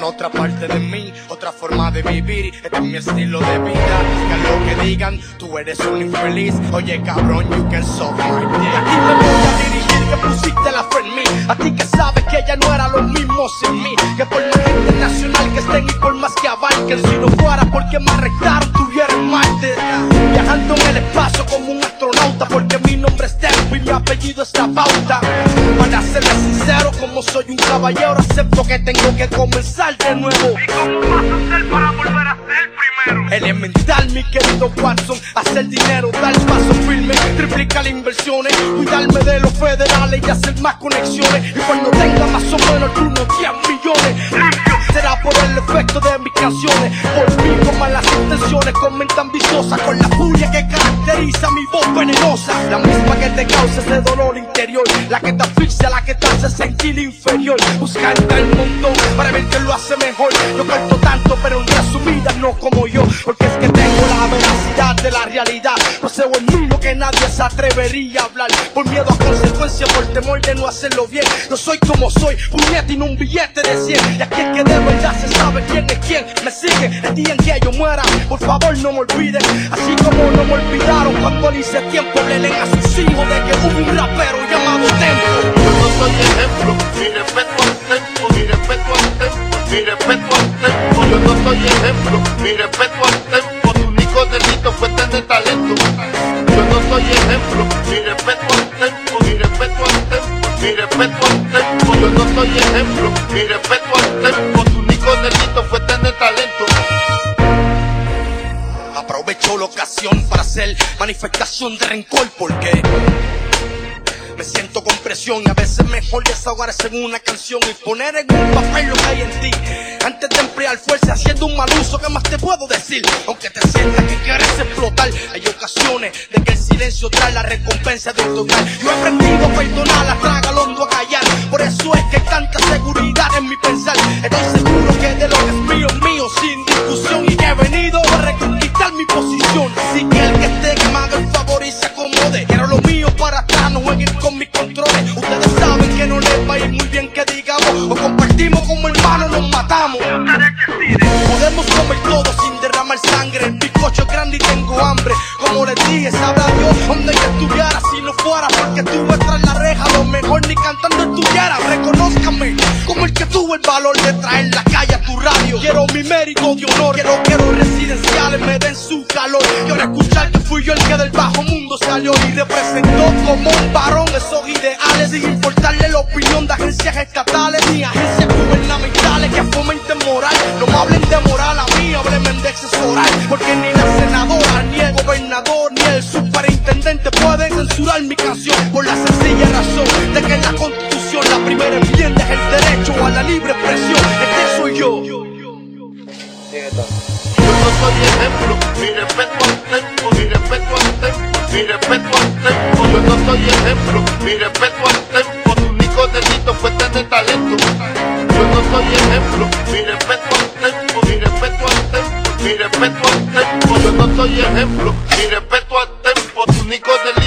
otra parte de mí, otra forma de vivir. Este es mi estilo de vida. Que lo que digan, tú eres un infeliz. Oye cabrón, you can solve my dick. Aquí te voy a dirigir, que pusiste la fe en mí. A ti que sabes que ella no era lo mismo sin mí. Que por más internacional que estén y por más que abarquen, si no fuera porque me arrestaron, tuviera en Marte. Viajando en el espacio como un astronauta, porque mi nombre es Tempo y mi apellido es La Pauta. Para serles sincero, como soy un caballero, acepto que tengo que comenzar de nuevo. ¿Y cómo vas a hacer para volver a ser primero? Elemental, mi querido Watson, hacer dinero, dar paso firme, triplicar inversiones, cuidarme de los federales y hacer más conexiones. Y cuando tenga más o menos unos 10 millones, limpio, será por el efecto de mis canciones. Por mí con malas intenciones, con mente ambiciosa, con la furia que caracteriza mi voz venenosa. La misma que te causa ese dolor interior, la que te asfixia, la que te hace sentir inferior. Busca entre el montón para ver quién lo hace mejor. Yo cuento tanto, pero en resumidas no como yo, porque es que tengo la veracidad de la realidad. Poseo en mí lo que nadie se atrevería a hablar, por miedo a consecuencias, por temor de no hacerlo bien. Yo soy como soy, puñete y no un billete de 100. Y aquí es que de verdad se sabe quién es quién. Me sigue el día en que yo muera, por favor no me olviden. Así como no me olvidaron cuando le hice tiempo, le leen a sus hijos de que hubo un rapero llamado Tempo. Yo no soy ejemplo, mi respeto al Tempo, mi respeto al Tempo, mi respeto al Tempo. Yo no soy ejemplo, mi respeto al Tempo. Tu único delito fue tener talento. Yo no soy ejemplo, mi respeto al Tempo, mi respeto al Tempo, mi respeto al Tempo. Yo no soy ejemplo, mi respeto al Tempo. Tu único delito fue tener talento. Aprovecho la ocasión para hacer manifestación de rencor, porque me siento con presión y a veces mejor desahogarse en una canción y poner en un papel lo que hay en ti, antes de emplear fuerza haciendo un mal uso. ¿Qué más te puedo decir? Aunque te sientas que quieres explotar, hay ocasiones de que el silencio trae la recompensa de un total. Yo he aprendido a perdonar, la traga al hondo a callar. Por eso es que hay tanta seguridad en mi pensar. Estoy seguro que de lo que es mío, sin discusión, y que he venido a reconquistar mi posición. Así que el que esté que me haga el favor y se acomode. Quiero lo mío para atrás, no jueguen con mis controles. Ustedes saben que no les va a ir muy bien que digamos, o compartimos como hermanos, nos matamos. Podemos comer todo sin derramar sangre. El bizcocho es grande y tengo hambre. Como les dije, sabrá Dios dónde yo estuviera si no fuera porque estuve tras la reja. A lo mejor ni cantando estuviera. Reconózcame como el que tuvo el valor de traer la calle a tu radio. Quiero mi mérito de honor. Quiero residenciales me den su calor. Quiero escuchar que fui yo el que del bajo mundo salió y representó como un varón esos ideales, sin importarle la opinión de agencias estatales ni agencias gubernamentales que fomenten moral. No me hablen de moral a mí, háblenme de exceso oral, porque ni la senadora, ni el gobernador, ni el superintendente pueden censurar mi canción, por la sencilla razón de que en la Constitución la primera enmienda es el derecho a la libre expresión. Este soy yo. Yo no soy ejemplo, mi respeto al Tempo, mi respeto al Tempo, mi respeto al Tempo. Yo no soy ejemplo, mi respeto al Tempo. Tu único delito fue tener talento. Yo no soy ejemplo, mi respeto al Tempo, mi respeto al Tempo, mi respeto al Tempo. Yo no soy ejemplo, mi respeto al Tempo. Tu único delito